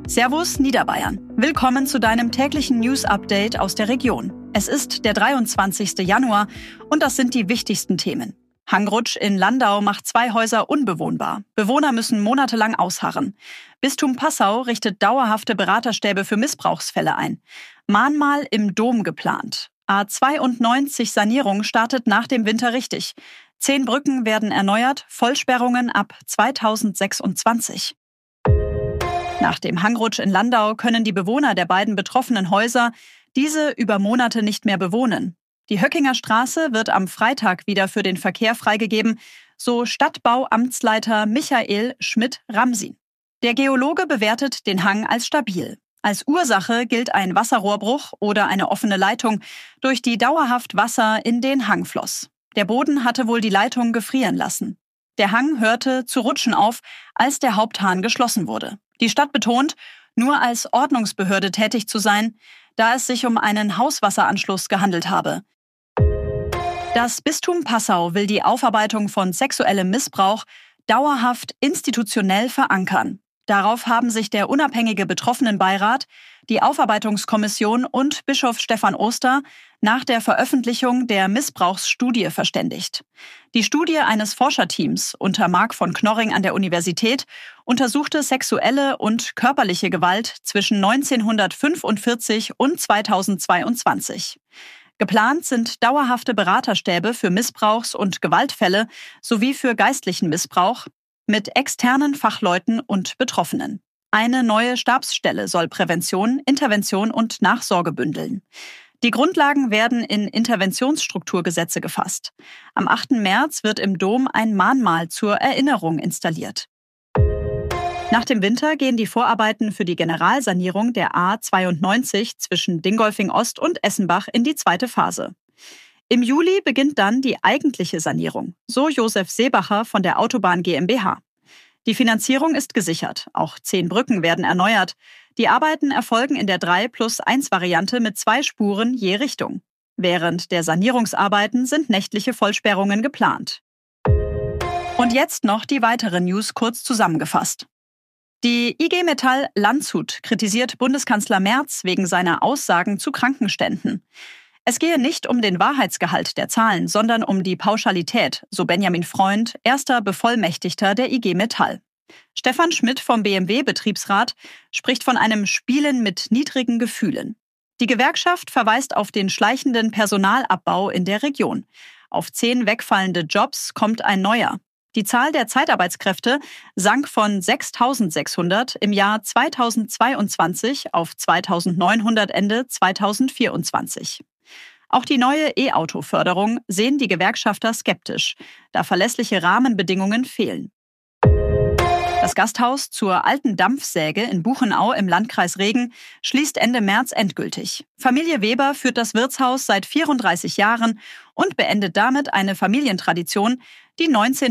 Servus Niederbayern. Willkommen zu deinem täglichen News-Update aus der Region. Es ist der 23. Januar und das sind die wichtigsten Themen. Hangrutsch in Landau macht 2 Häuser unbewohnbar. Bewohner müssen monatelang ausharren. Bistum Passau richtet dauerhafte Beraterstäbe für Missbrauchsfälle ein. Mahnmal im Dom geplant. A92 Sanierung startet nach dem Winter richtig. 10 Brücken werden erneuert, Vollsperrungen ab 2026. Nach dem Hangrutsch in Landau können die Bewohner der beiden betroffenen Häuser diese über Monate nicht mehr bewohnen. Die Höckinger Straße wird am Freitag wieder für den Verkehr freigegeben, so Stadtbauamtsleiter Michael Schmidt-Ramsin. Der Geologe bewertet den Hang als stabil. Als Ursache gilt ein Wasserrohrbruch oder eine offene Leitung, durch die dauerhaft Wasser in den Hang floss. Der Boden hatte wohl die Leitung gefrieren lassen. Der Hang hörte zu rutschen auf, als der Haupthahn geschlossen wurde. Die Stadt betont, nur als Ordnungsbehörde tätig zu sein, da es sich um einen Hauswasseranschluss gehandelt habe. Das Bistum Passau will die Aufarbeitung von sexuellem Missbrauch dauerhaft institutionell verankern. Darauf haben sich der unabhängige Betroffenenbeirat, die Aufarbeitungskommission und Bischof Stefan Oster nach der Veröffentlichung der Missbrauchsstudie verständigt. Die Studie eines Forscherteams unter Marc von Knorring an der Universität untersuchte sexuelle und körperliche Gewalt zwischen 1945 und 2022. Geplant sind dauerhafte Beraterstäbe für Missbrauchs- und Gewaltfälle sowie für geistlichen Missbrauch mit externen Fachleuten und Betroffenen. Eine neue Stabsstelle soll Prävention, Intervention und Nachsorge bündeln. Die Grundlagen werden in Interventionsstrukturgesetze gefasst. Am 8. März wird im Dom ein Mahnmal zur Erinnerung installiert. Nach dem Winter gehen die Vorarbeiten für die Generalsanierung der A92 zwischen Dingolfing Ost und Essenbach in die 2. Phase. Im Juli beginnt dann die eigentliche Sanierung, so Josef Seebacher von der Autobahn GmbH. Die Finanzierung ist gesichert, auch 10 Brücken werden erneuert. Die Arbeiten erfolgen in der 3+1-Variante mit 2 Spuren je Richtung. Während der Sanierungsarbeiten sind nächtliche Vollsperrungen geplant. Und jetzt noch die weiteren News kurz zusammengefasst. Die IG Metall Landshut kritisiert Bundeskanzler Merz wegen seiner Aussagen zu Krankenständen. Es gehe nicht um den Wahrheitsgehalt der Zahlen, sondern um die Pauschalität, so Benjamin Freund, erster Bevollmächtigter der IG Metall. Stefan Schmidt vom BMW-Betriebsrat spricht von einem Spielen mit niedrigen Gefühlen. Die Gewerkschaft verweist auf den schleichenden Personalabbau in der Region. Auf 10 wegfallende Jobs kommt ein neuer. Die Zahl der Zeitarbeitskräfte sank von 6.600 im Jahr 2022 auf 2.900 Ende 2024. Auch die neue E-Auto-Förderung sehen die Gewerkschafter skeptisch, da verlässliche Rahmenbedingungen fehlen. Das Gasthaus zur Alten Dampfsäge in Buchenau im Landkreis Regen schließt Ende März endgültig. Familie Weber führt das Wirtshaus seit 34 Jahren und beendet damit eine Familientradition, die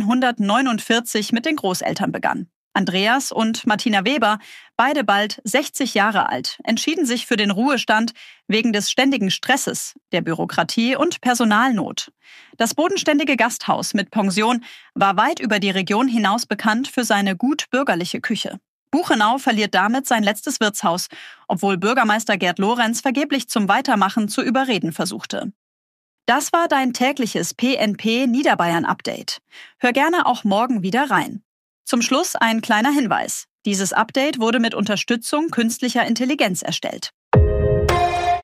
1949 mit den Großeltern begann. Andreas und Martina Weber, beide bald 60 Jahre alt, entschieden sich für den Ruhestand wegen des ständigen Stresses, der Bürokratie und Personalnot. Das bodenständige Gasthaus mit Pension war weit über die Region hinaus bekannt für seine gut bürgerliche Küche. Buchenau verliert damit sein letztes Wirtshaus, obwohl Bürgermeister Gerd Lorenz vergeblich zum Weitermachen zu überreden versuchte. Das war dein tägliches PNP Niederbayern Update. Hör gerne auch morgen wieder rein. Zum Schluss ein kleiner Hinweis. Dieses Update wurde mit Unterstützung künstlicher Intelligenz erstellt.